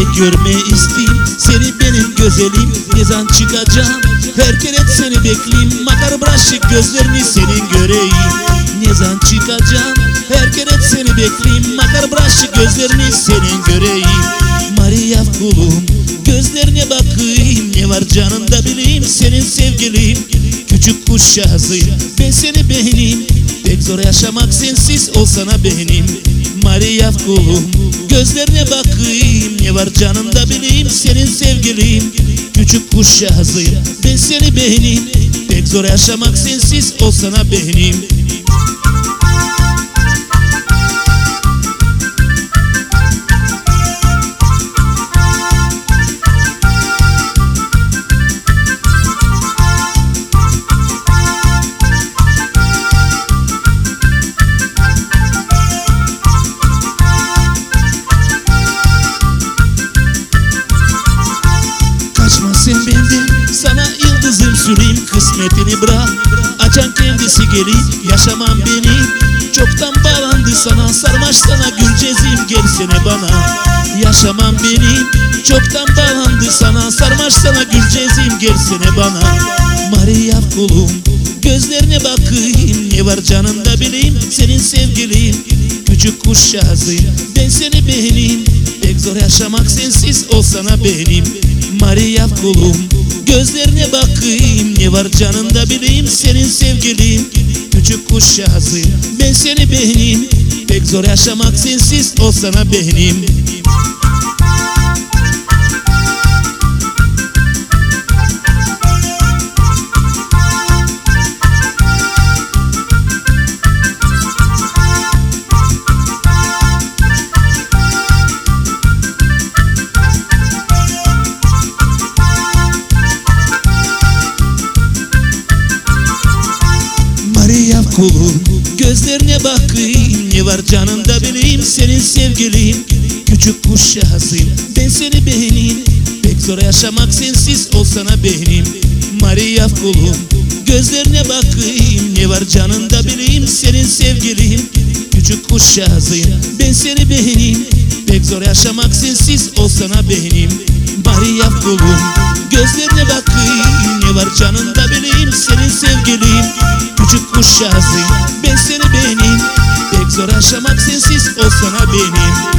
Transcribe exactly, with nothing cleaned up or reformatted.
görme isteyim seni benim güzelim. Ne zaman çıkacağım her kere seni bekleyim. Makar bıraşık gözlerini senin göreyim. Ne zaman çıkacağım her kere seni bekleyim. Makar bıraşık gözlerini senin göreyim. Maria kulum gözlerine bakayım. Ne var canında bileyim senin sevgilim. Küçük kuş yazıyım ben seni beğeneyim. Pek zor yaşamak sensiz olsana benim. Maria kulum gözlerine bakayım. Ne var canında bileyim senin sevgilim. Küçük kuş yazıyım ben seni beğeneyim. Pek zor yaşamak sensiz olsana benim. Kaçma sen benden, sana yıldızım süreyim. Kısmetini bırak, açan kendisi gelip yaşamam beni. Çoktan bağlandı sana, sarmaş sana gülcezim. Gelsene bana, yaşamam benim. Çoktan bağlandı sana, sarmaş sana gülcezim. Gelsene bana, Maria kulum gözlerine bakayım. Ne var canında bileyim senin sevgilim. Küçük kuş yazıyım ben seni beğeneyim. Pek zor yaşamak sensiz olsana benim. Maria kulum gözlerine bakayım. Ne var canında bileyim senin sevgilim. Küçük kuş yazıyım ben seni beğeneyim. Pek zor yaşamak sensiz olsana benim. Maria kulum gözlerine bakayım. Ne var canında bileyim senin sevgilim. Küçük kuş yazıyım ben seni beğeneyim. Pek zor yaşamak sensiz olsana benim. Maria kulum gözlerine bakayım. Ne var canında bileyim senin sevgilim. Küçük kuş yazıyım ben seni beğeneyim. Pek zor yaşamak sensiz olsana benim. Maria kulum gözlerine bakayım. Ne var canında bileyim senin sevgilim. Küçük kuş yazıyım ben seni beğeneyim. Pek zor yaşamak sensiz olsana benim.